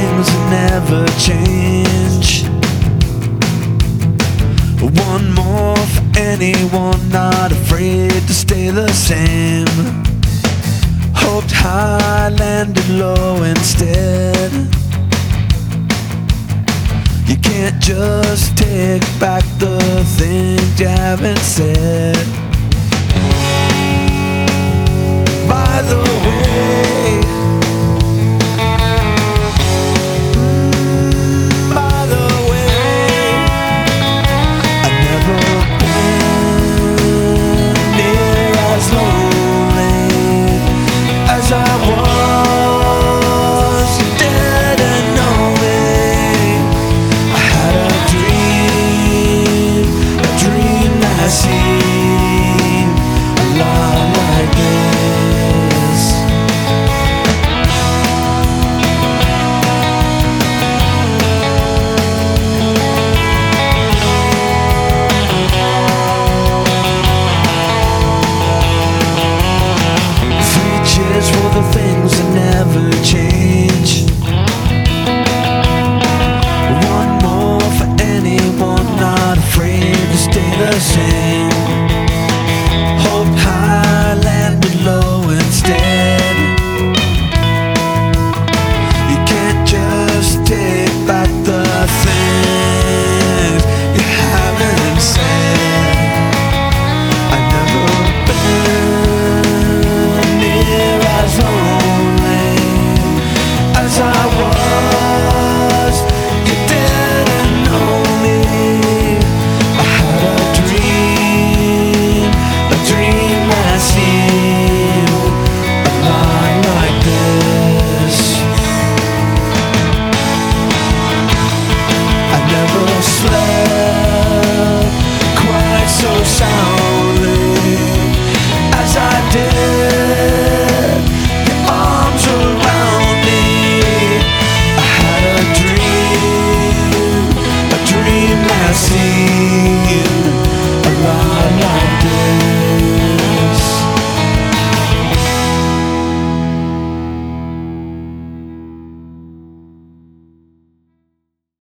things will never change. One more for anyone not afraid to stay the same. Hoped high, landed low instead. You can't just take back the things you haven't said. By the way,